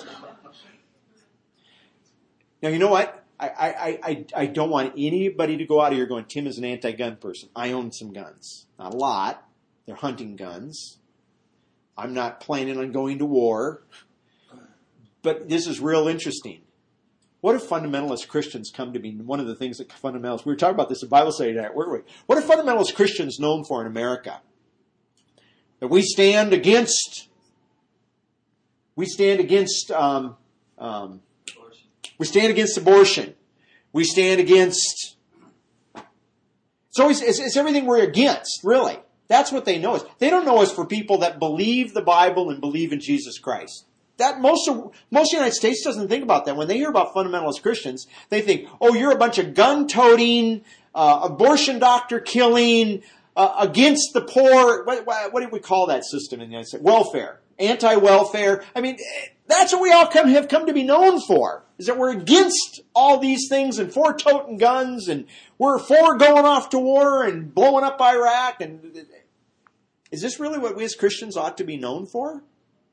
Now, you know what? I, I, I, I don't want anybody to go out of here going, Tim is an anti-gun person. I own some guns. Not a lot. They're hunting guns. I'm not planning on going to war. But this is real interesting. What if fundamentalist Christians come to be one of the things that fundamentalists, we were talking about this in Bible study tonight, weren't we? What are fundamentalist Christians known for in America? That we stand against, we stand against, um, um, we stand against abortion. We stand against, it's always, it's, it's everything we're against, really. That's what they know us. They don't know us for people that believe the Bible and believe in Jesus Christ. That most of, most of the United States doesn't think about that. When they hear about fundamentalist Christians, they think, oh, you're a bunch of gun-toting, uh, abortion doctor killing, uh, against the poor. What, what, what do we call that system in the United States? Welfare. Anti-welfare. I mean, that's what we all come, have come to be known for, is that we're against all these things and for toting guns and we're for going off to war and blowing up Iraq. And is this really what we as Christians ought to be known for?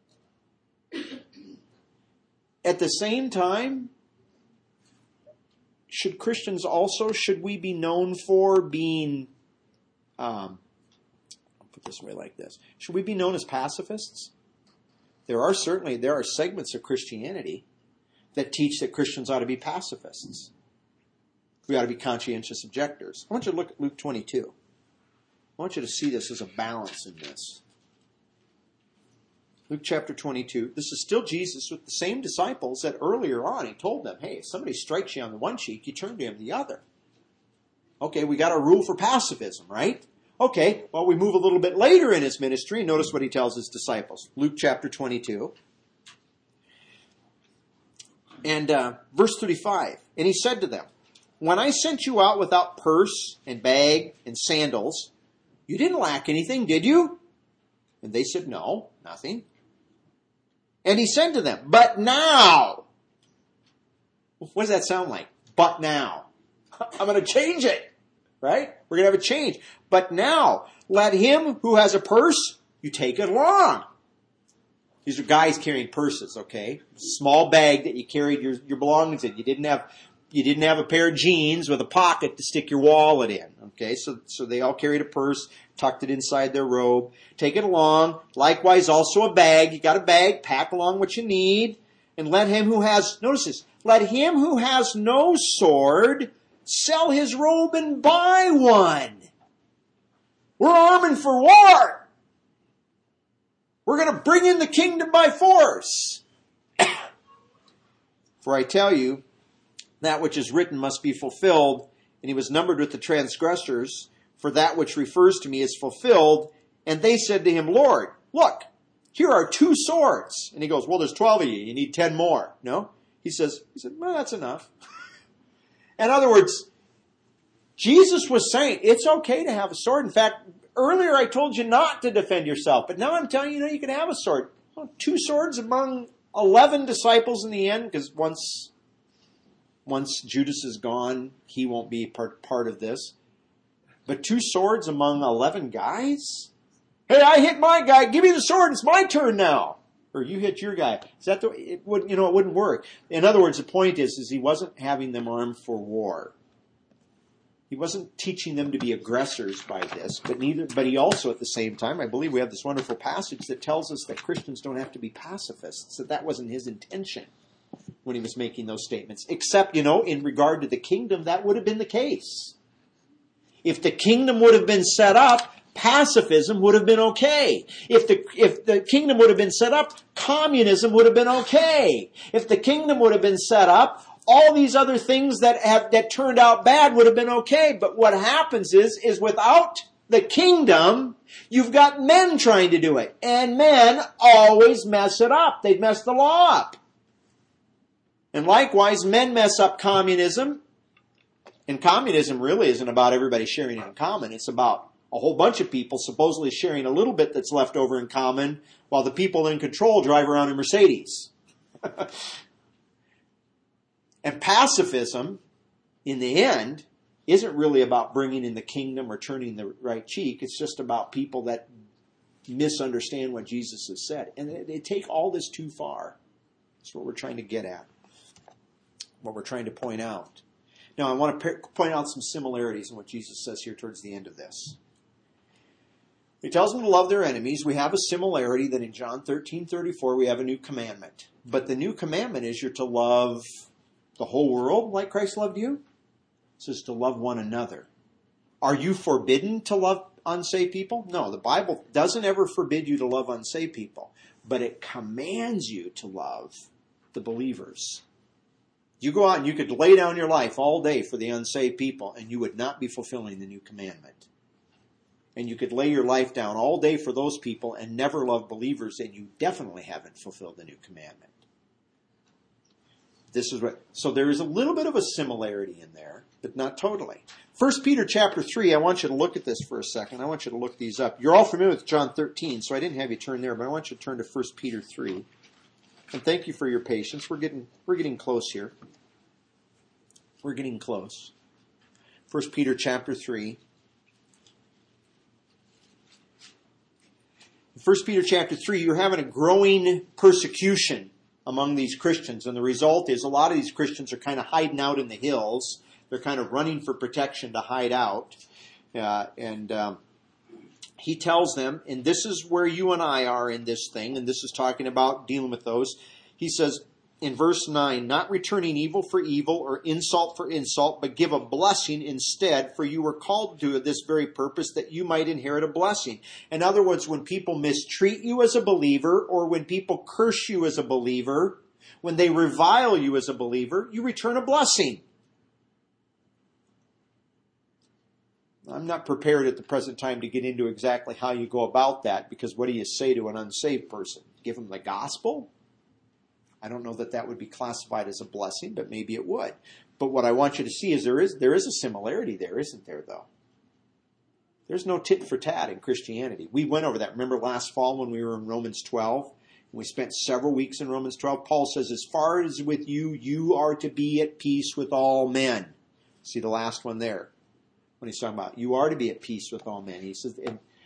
At the same time, should Christians also, should we be known for being, um, I'll put this way like this, should we be known as pacifists? There are certainly, there are segments of Christianity that teach that Christians ought to be pacifists. We ought to be conscientious objectors. I want you to look at Luke twenty-two. I want you to see this as a balance in this. Luke chapter twenty-two. This is still Jesus with the same disciples that earlier on he told them, hey, if somebody strikes you on the one cheek, you turn to him the other. Okay, we got a rule for pacifism, right? Okay, well, we move a little bit later in his ministry. Notice what he tells his disciples. Luke chapter twenty-two. And uh, verse thirty-five. And he said to them, when I sent you out without purse and bag and sandals, you didn't lack anything, did you? And they said, no, nothing. And he said to them, but now. What does that sound like? But now. I'm going to change it, right? We're going to have a change. But now, let him who has a purse, you take it along. These are guys carrying purses, okay? Small bag that you carried your, your belongings in. You didn't have you didn't have a pair of jeans with a pocket to stick your wallet in, okay? So so they all carried a purse, tucked it inside their robe. Take it along. Likewise, also a bag. You got a bag. Pack along what you need. And let him who has, notice this, let him who has no sword sell his robe and buy one. We're arming for war. We're going to bring in the kingdom by force. For I tell you, that which is written must be fulfilled, and he was numbered with the transgressors, for that which refers to me is fulfilled. And they said to him, Lord, look, here are two swords. And he goes, well, there's twelve of you. You need ten more. No? He says, he said, well, that's enough. In other words, Jesus was saying it's okay to have a sword. In fact, earlier I told you not to defend yourself, but now I'm telling you, you know, you can have a sword. Well, two swords among eleven disciples in the end, because once, once Judas is gone, he won't be part, part of this. But two swords among eleven guys? Hey, I hit my guy. Give me the sword. It's my turn now. Or you hit your guy. Is that the? It would, you know, it wouldn't work. In other words, the point is, is he wasn't having them armed for war. He wasn't teaching them to be aggressors by this, but neither. But he also, at the same time, I believe we have this wonderful passage that tells us that Christians don't have to be pacifists. That that wasn't his intention when he was making those statements. Except, you know, in regard to the kingdom, that would have been the case. If the kingdom would have been set up, pacifism would have been okay. If the if the kingdom would have been set up, communism would have been okay. If the kingdom would have been set up, all these other things that have that turned out bad would have been okay. But what happens is, is without the kingdom, you've got men trying to do it. And men always mess it up. They mess the law up. And likewise, men mess up communism. And communism really isn't about everybody sharing it in common. It's about a whole bunch of people supposedly sharing a little bit that's left over in common while the people in control drive around in Mercedes. And pacifism, in the end, isn't really about bringing in the kingdom or turning the right cheek. It's just about people that misunderstand what Jesus has said. And they, they take all this too far. That's what we're trying to get at. What we're trying to point out. Now, I want to point out some similarities in what Jesus says here towards the end of this. He tells them to love their enemies. We have a similarity that in John thirteen thirty-four we have a new commandment. But the new commandment is you're to love the whole world like Christ loved you. It says to love one another. Are you forbidden to love unsaved people? No, the Bible doesn't ever forbid you to love unsaved people. But it commands you to love the believers. You go out and you could lay down your life all day for the unsaved people and you would not be fulfilling the new commandment. And you could lay your life down all day for those people and never love believers, and you definitely haven't fulfilled the new commandment. This is what, so there is a little bit of a similarity in there, but not totally. First Peter chapter three, I want you to look at this for a second. I want you to look these up. You're all familiar with John thirteen, so I didn't have you turn there, but I want you to turn to First Peter three. And thank you for your patience. We're getting we're getting close here. We're getting close. First Peter chapter three. First Peter chapter three, you're having a growing persecution among these Christians. And the result is a lot of these Christians are kind of hiding out in the hills. They're kind of running for protection to hide out. Uh, and um, he tells them, and this is where you and I are in this thing, and this is talking about dealing with those. He says in verse nine, not returning evil for evil or insult for insult, but give a blessing instead, for you were called to this very purpose, that you might inherit a blessing. In other words, when people mistreat you as a believer, or when people curse you as a believer, when they revile you as a believer, you return a blessing. I'm not prepared at the present time to get into exactly how you go about that, because what do you say to an unsaved person? Give them the gospel? I don't know that that would be classified as a blessing, but maybe it would. But what I want you to see is there is there is a similarity there, isn't there, though? There's no tit for tat in Christianity. We went over that. Remember last fall when we were in Romans twelve? And we spent several weeks in Romans twelve. Paul says, as far as with you, you are to be at peace with all men. See the last one there. When he's talking about, you are to be at peace with all men. He says, and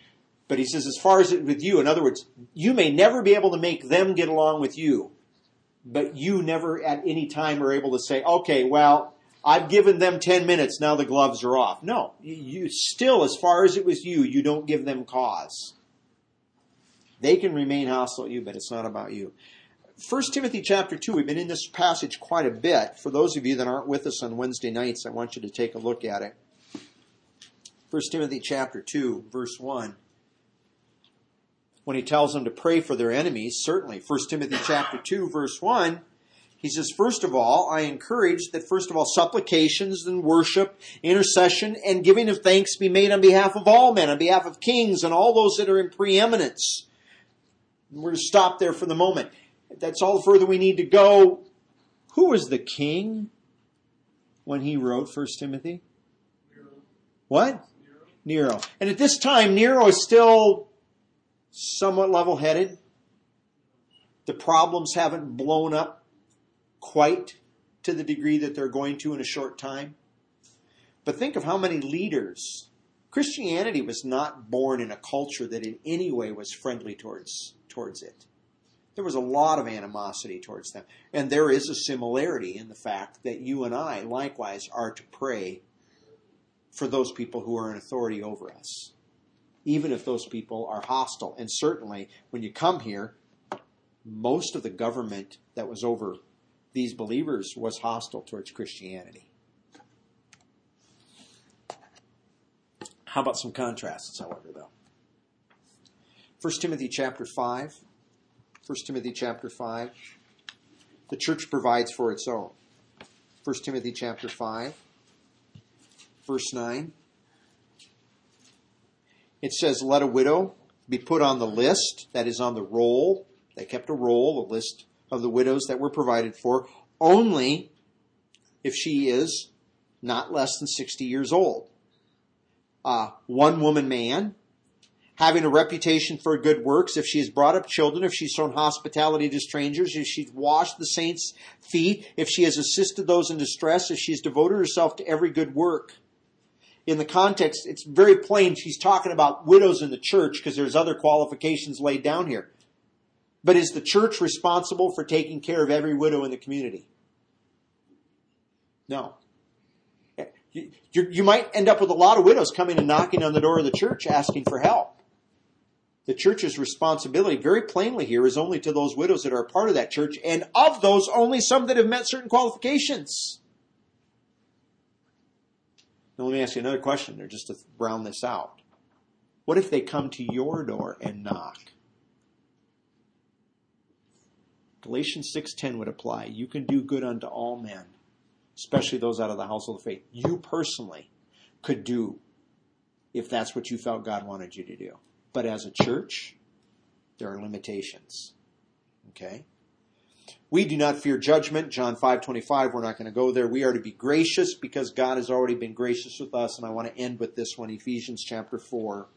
But he says, as far as it with you, in other words, you may never be able to make them get along with you, but you never at any time are able to say, okay, well, I've given them ten minutes, now the gloves are off. No, you still, as far as it was you, you don't give them cause. They can remain hostile to you, but it's not about you. First Timothy chapter two, we've been in this passage quite a bit. For those of you that aren't with us on Wednesday nights, I want you to take a look at it. First Timothy chapter two, verse one. When he tells them to pray for their enemies, certainly. First Timothy chapter two, verse one, he says, first of all, I encourage that first of all, supplications and worship, intercession, and giving of thanks be made on behalf of all men, on behalf of kings and all those that are in preeminence. We're going to stop there for the moment. That's all the further we need to go. Who was the king when he wrote First Timothy? Nero. What? Nero. Nero. And at this time, Nero is still somewhat level-headed. The problems haven't blown up quite to the degree that they're going to in a short time. But think of how many leaders. Christianity was not born in a culture that in any way was friendly towards, towards it. There was a lot of animosity towards them. And there is a similarity in the fact that you and I, likewise, are to pray for those people who are in authority over us, even if those people are hostile. And certainly, when you come here, most of the government that was over these believers was hostile towards Christianity. How about some contrasts, however, though? First Timothy chapter five. First Timothy chapter five. The church provides for its own. First Timothy chapter five, verse nine. It says, let a widow be put on the list, that is on the roll. They kept a roll, a list of the widows that were provided for, only if she is not less than sixty years old. Uh, one woman man, having a reputation for good works, if she has brought up children, if she's shown hospitality to strangers, if she's washed the saints' feet, if she has assisted those in distress, if she's devoted herself to every good work. In the context, it's very plain she's talking about widows in the church because there's other qualifications laid down here. But is the church responsible for taking care of every widow in the community? No. You, you, you might end up with a lot of widows coming and knocking on the door of the church asking for help. The church's responsibility, very plainly here, is only to those widows that are a part of that church, and of those, only some that have met certain qualifications. Now let me ask you another question there, just to round this out. What if they come to your door and knock? Galatians six ten would apply. You can do good unto all men, especially those out of the household of faith. You personally could do if that's what you felt God wanted you to do. But as a church, there are limitations. Okay? We do not fear judgment. John five twenty-five, we're not going to go there. We are to be gracious because God has already been gracious with us. And I want to end with this one, Ephesians chapter four.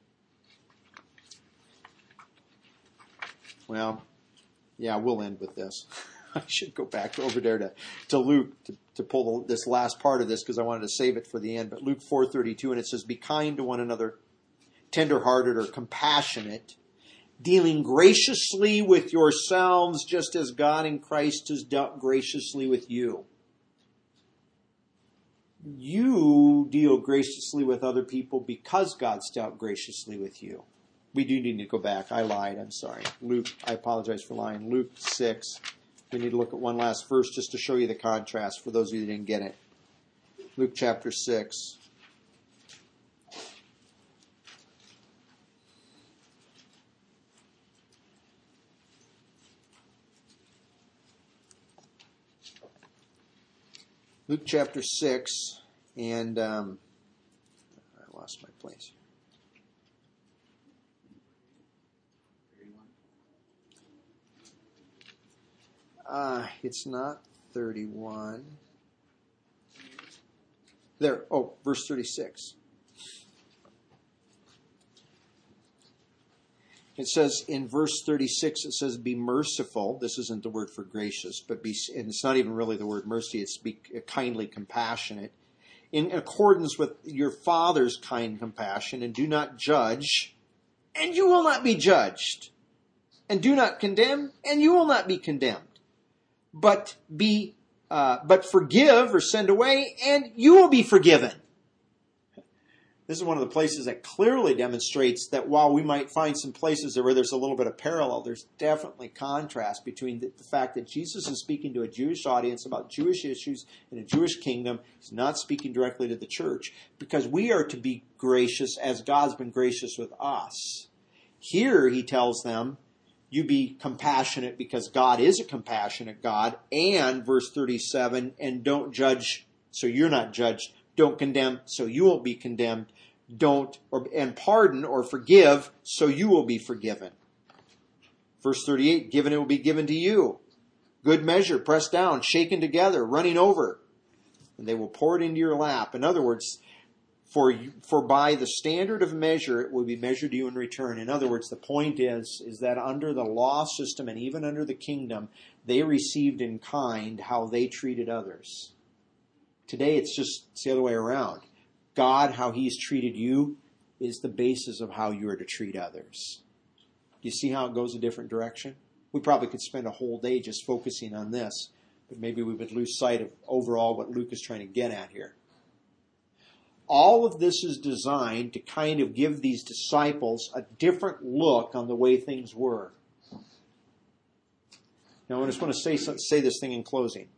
Well, yeah, we'll end with this. I should go back over there to, to Luke to, to pull the, this last part of this because I wanted to save it for the end. But Luke four thirty-two, and it says, be kind to one another, tender-hearted or compassionate, dealing graciously with yourselves just as God in Christ has dealt graciously with you. You deal graciously with other people because God's dealt graciously with you. We do need to go back. I lied. I'm sorry. Luke, I apologize for lying. Luke six. We need to look at one last verse just to show you the contrast for those of you who didn't get it. Luke chapter six. Luke chapter six, and um, I lost my place. Uh, it's not thirty-one. There, oh, verse thirty-six. It says in verse thirty-six, it says, be merciful. This isn't the word for gracious, but be, and it's not even really the word mercy, it's be kindly compassionate. In accordance with your Father's kind compassion, and do not judge and you will not be judged. And do not condemn, and you will not be condemned. But be, uh, but forgive or send away, and you will be forgiven. This is one of the places that clearly demonstrates that while we might find some places where there's a little bit of parallel, there's definitely contrast between the, the fact that Jesus is speaking to a Jewish audience about Jewish issues in a Jewish kingdom. He's not speaking directly to the church, because we are to be gracious as God's been gracious with us. Here he tells them, you be compassionate because God is a compassionate God. And verse thirty-seven, and don't judge so you're not judged. Don't condemn so you won't be condemned. Don't, or, and pardon or forgive so you will be forgiven. Verse thirty-eight, given it will be given to you. Good measure, pressed down, shaken together, running over. And they will pour it into your lap. In other words, For, for by the standard of measure, it will be measured to you in return. In other words, the point is, is that under the law system and even under the kingdom, they received in kind how they treated others. Today, it's just it's the other way around. God, how he's treated you, is the basis of how you are to treat others. Do you see how it goes a different direction? We probably could spend a whole day just focusing on this, but maybe we would lose sight of overall what Luke is trying to get at here. All of this is designed to kind of give these disciples a different look on the way things were. Now, I just want to say, say this thing in closing.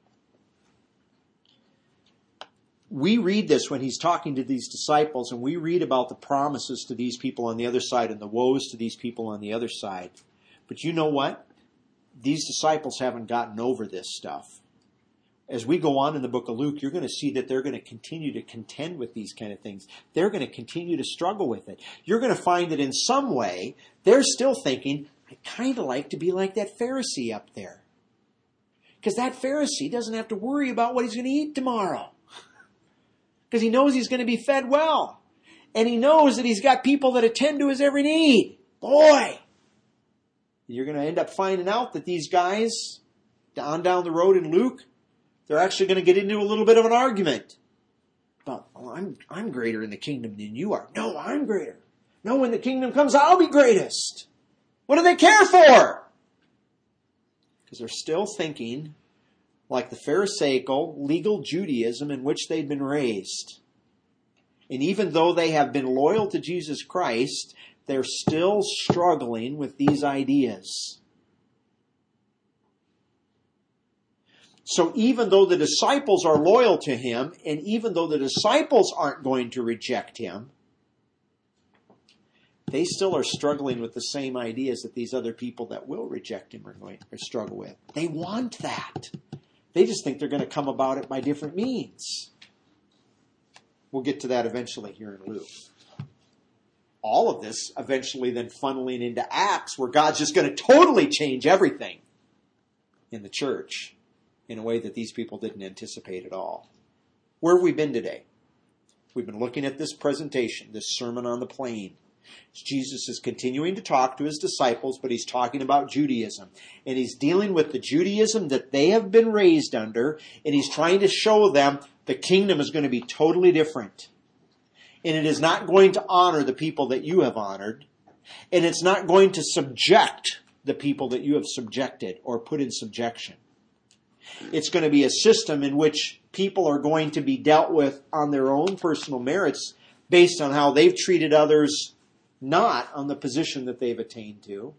We read this when he's talking to these disciples, and we read about the promises to these people on the other side and the woes to these people on the other side. But you know what? These disciples haven't gotten over this stuff. As we go on in the book of Luke, you're going to see that they're going to continue to contend with these kind of things. They're going to continue to struggle with it. You're going to find that in some way, they're still thinking, I kind of like to be like that Pharisee up there. Because that Pharisee doesn't have to worry about what he's going to eat tomorrow. Because he knows he's going to be fed well. And he knows that he's got people that attend to his every need. Boy! You're going to end up finding out that these guys, on down the road in Luke, they're actually going to get into a little bit of an argument. But oh, I'm I'm greater in the kingdom than you are. No, I'm greater. No, when the kingdom comes, I'll be greatest. What do they care for? Because they're still thinking like the Pharisaical legal Judaism in which they'd been raised. And even though they have been loyal to Jesus Christ, they're still struggling with these ideas. So even though the disciples are loyal to him, and even though the disciples aren't going to reject him, they still are struggling with the same ideas that these other people that will reject him are going to struggle with. They want that. They just think they're going to come about it by different means. We'll get to that eventually here in Luke. All of this eventually then funneling into Acts, where God's just going to totally change everything in the church in a way that these people didn't anticipate at all. Where have we been today? We've been looking at this presentation, this Sermon on the Plain. Jesus is continuing to talk to his disciples, but he's talking about Judaism. And he's dealing with the Judaism that they have been raised under, and he's trying to show them the kingdom is going to be totally different. And it is not going to honor the people that you have honored, and it's not going to subject the people that you have subjected or put in subjection. It's going to be a system in which people are going to be dealt with on their own personal merits based on how they've treated others, not on the position that they've attained to,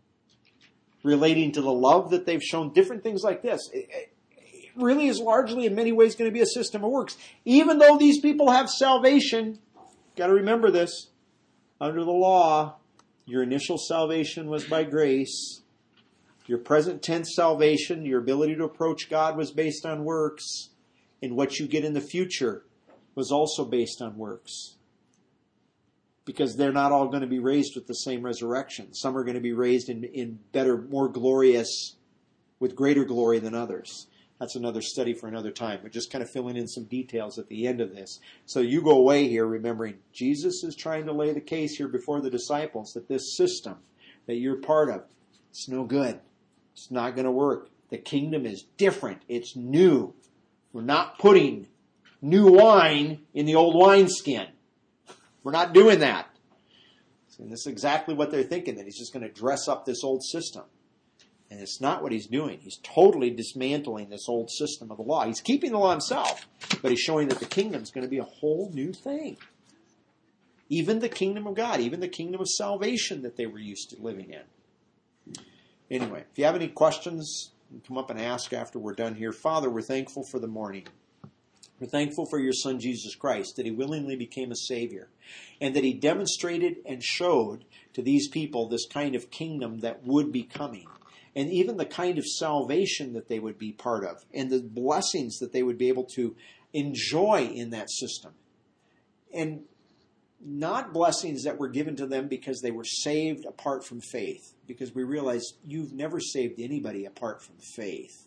relating to the love that they've shown, different things like this. It really is largely, in many ways, going to be a system of works. Even though these people have salvation, got to remember this, under the law, your initial salvation was by grace. Your present tense salvation, your ability to approach God was based on works. And what you get in the future was also based on works. Because they're not all going to be raised with the same resurrection. Some are going to be raised in, in better, more glorious, with greater glory than others. That's another study for another time. We're just kind of filling in some details at the end of this. So you go away here remembering Jesus is trying to lay the case here before the disciples that this system that you're part of, it's no good. It's not going to work. The kingdom is different. It's new. We're not putting new wine in the old wineskin. We're not doing that. And this is exactly what they're thinking, that he's just going to dress up this old system. And it's not what he's doing. He's totally dismantling this old system of the law. He's keeping the law himself, but he's showing that the kingdom is going to be a whole new thing. Even the kingdom of God, even the kingdom of salvation that they were used to living in. Anyway, if you have any questions, you can come up and ask after we're done here. Father, we're thankful for the morning. We're thankful for your Son, Jesus Christ, that he willingly became a Savior, and that he demonstrated and showed to these people this kind of kingdom that would be coming, and even the kind of salvation that they would be part of, and the blessings that they would be able to enjoy in that system. And not blessings that were given to them because they were saved apart from faith, because we realize you've never saved anybody apart from faith.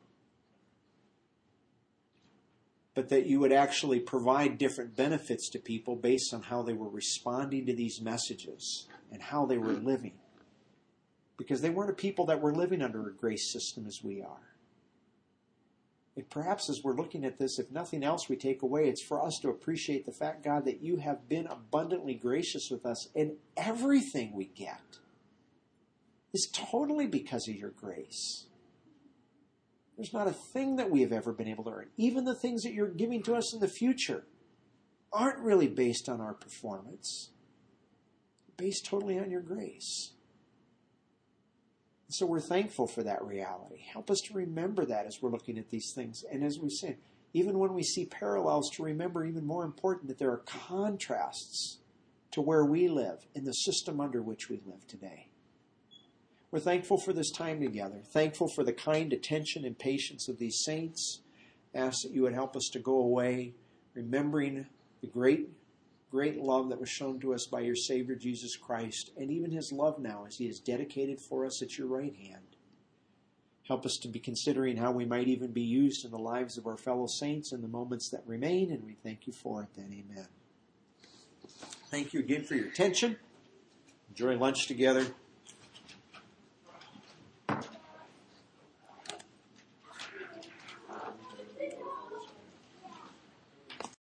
But that you would actually provide different benefits to people based on how they were responding to these messages and how they were living. Because they weren't a people that were living under a grace system as we are. And perhaps as we're looking at this, if nothing else we take away, it's for us to appreciate the fact, God, that you have been abundantly gracious with us, and everything we get is totally because of your grace. There's not a thing that we have ever been able to earn. Even the things that you're giving to us in the future aren't really based on our performance. They're based totally on your grace. So we're thankful for that reality. Help us to remember that as we're looking at these things. And as we say, even when we see parallels, to remember even more important that there are contrasts to where we live in the system under which we live today. We're thankful for this time together. Thankful for the kind attention and patience of these saints. Ask that you would help us to go away remembering the great Great love that was shown to us by your Savior, Jesus Christ, and even his love now as he is dedicated for us at your right hand. Help us to be considering how we might even be used in the lives of our fellow saints in the moments that remain, and we thank you for it then. Amen. Thank you again for your attention. Enjoy lunch together.